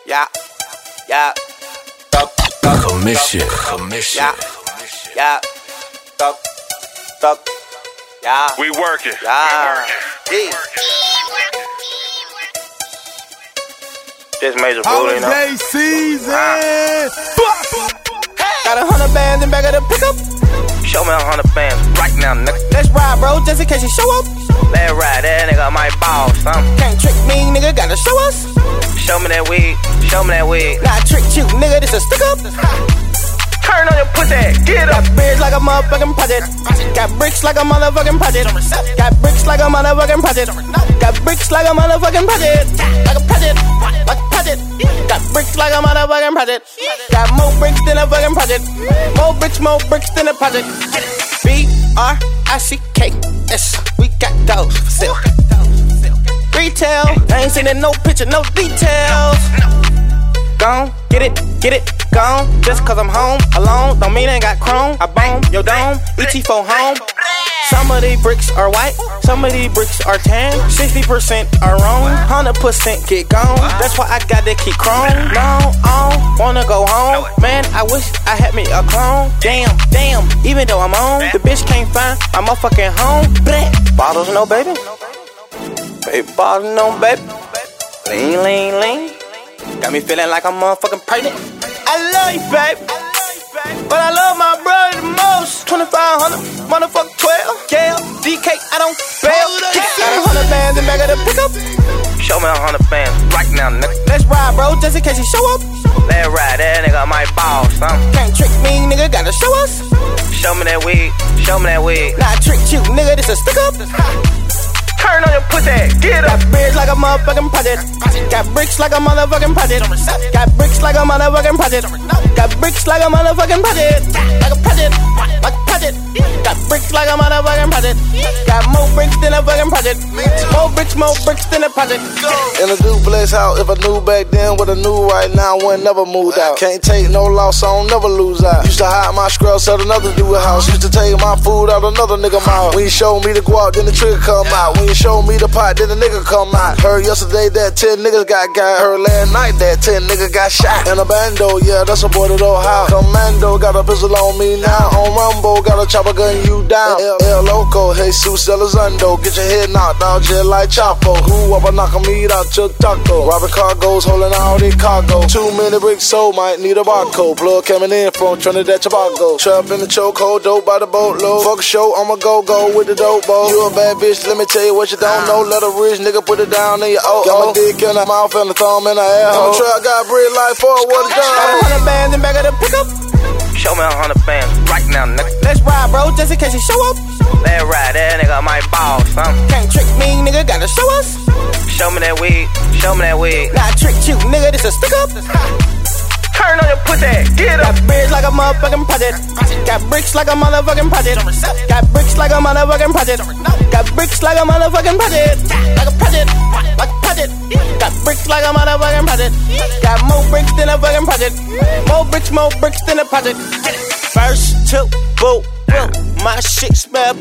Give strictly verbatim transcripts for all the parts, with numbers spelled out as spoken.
Yeah, yeah. Commission, commission. Yeah, yeah. Duck, duck. Yeah. We working. Yeah. We Yeah. This major bully, you know. Holiday season. Got a hundred bands in back of the pickup. Show me a hundred bands right now, nigga. Let's ride, bro, just in case you show up. Let's ride, that nigga might ball some. Can't trick me, nigga, gotta show us. Show me that weed, show me that weed. Nah, I tricked you, nigga, this a stick up. Turn on your pussy, get up. Got beards like a motherfucking project. Got bricks like a motherfucking project. Got bricks like a motherfucking project. Got bricks like a motherfucking project. Like a project, like a project. Got bricks like a motherfucking project. Got more bricks than a fucking project. More bricks, more bricks than a project. B R I C K S. We got those for sale. Retail, I ain't seen it, no picture, no details. Gone, get it, get it, gone. Just cause I'm home alone, don't mean I ain't got chrome. I bone your dome, E T for home. Some of these bricks are white, some of these bricks are tan. sixty percent are wrong, one hundred percent get gone. That's why I got to keep chrome. No, I don't wanna go home. Man, I wish I had me a clone. Damn, damn, even though I'm on, the bitch can't find my motherfucking home. Bottles, no baby. Baby, bottles, no baby. Lean, lean, lean. Got me feeling like I'm motherfucking pregnant. I love you, baby, but I love my brother the most. twenty-five hundred, motherfucker twelve. Yeah, D K, I don't fail. Got a hundred bands in back of the pickup. Show me a hundred bands right now, nigga. Let's ride, bro, just in case you show up. Let's ride, that nigga might ball some. Can't trick me, nigga, gotta show us. Show me that weed, show me that weed. Nah, I tricked you, nigga, this a stick up. Turn on your pussy, get up. Got beards like a motherfucking project. Got bricks like a motherfucking project. Got bricks like a motherfucking project. Got bricks like a motherfucking project. Like a project, like a project. Got bricks like a motherfucking project. Got more bricks than a fucking project. More bricks, more bricks than a project. In a duplex house, if I knew back then what I knew right now, I wouldn't never moved out. Can't take no loss, I don't never lose out. Used to hide my scrubs at another dude house. Used to take my food out another nigga mouth. When you show me the guap, then the trigger come out. When you show me the pot, then the nigga come out. Heard yesterday that ten niggas got got. Heard last night that ten niggas got shot. In a bando, yeah, that's a boy that old house. Commando got a pistol on me now. On Rumbo, got a chopper gun you down. El Loco, Jesus Elizondo, get your head knocked out just like Chapo. Who up a knock a meat out your taco? Robert cargoes holding all the cargo. Too many bricks sold, might need a barcode. Plug coming in from Trinidad Tobago. Trap in the chokehold, dope by the boatload. Fuck a show, I'ma go go with the dope boy. You a bad bitch, let me tell you what you don't know. Let a rich nigga put it down in your oh. Got my dick in her mouth and a thumb in her asshole. Trap got bread like for what it's done. Got a hundred bands in back of the pickup. Show me a hundred bands right now, nigga. Let's ride, bro, just in case you show up. Let's ride, that nigga might ball some. Can't trick me, nigga, gotta show us. Show me that weed, show me that weed. Nah, I tricked you, nigga, this a stick up. Turn on your pussy, get up. Got beards like a motherfucking project. Got bricks like a motherfucking project. Got bricks like a motherfucking project. Got bricks like a motherfucking project. Like a project, like a project. Got bricks like a motherfucking project. Got more bricks than a fucking project. More bricks, more bricks than a project. First two, boo, boo. My shit smell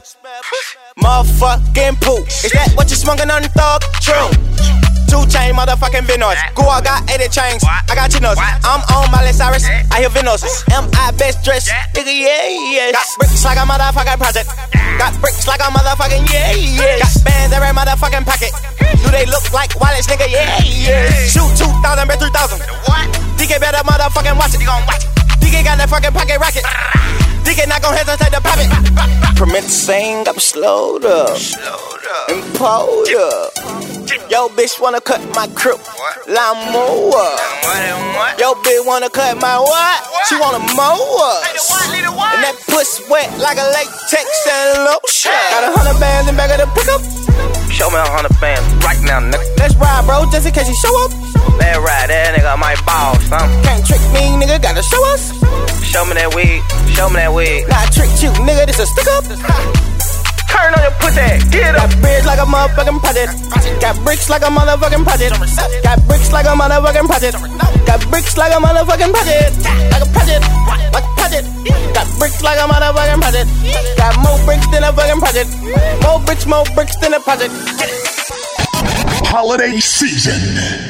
motherfucking poop. Is that what you smoking on the thug? True. Two chain motherfucking Venos. Go, I got eighty chains. I got chinos. I'm on Miley Cyrus. I hear Venos. Am I best dressed? Nigga, yeah, yes. Got bricks like a motherfucking project. Got bricks like a motherfucking yeah, yes. Got bands every motherfucking pocket. Do they look like Wallace, nigga? Yeah, yes. Shoot two thousand, bet three thousand. What? D K better motherfucking watch it. You gon' watch it. D K got that fucking pocket rocket. D K not gon' hesitate to pop it. Permit to sing, I'm slowed up. Slowed up. And pulled up. Yo, bitch wanna cut my crib, lawnmower. Yo, bitch wanna cut my what? what? She wanna mow us. And that puss wet like a latex and lotion. Got a hundred bands in back of the pickup. Show me a hundred bands right now, nigga. Let's ride, bro, just in case you show up. Let's ride, that nigga might ball some. Can't trick me, nigga, gotta show us. Show me that weed, show me that weed. Nah, I tricked you, nigga, this a stick up. Turn on your pussy, get up. Got beards like a motherfucking project. Got bricks like a motherfucking project. Got bricks like a motherfucking project. Got bricks like a motherfucking project. Like a project, like a project. Got bricks like a motherfucking project. Got more bricks than a fucking project. More bricks, more bricks than a project. Holiday season.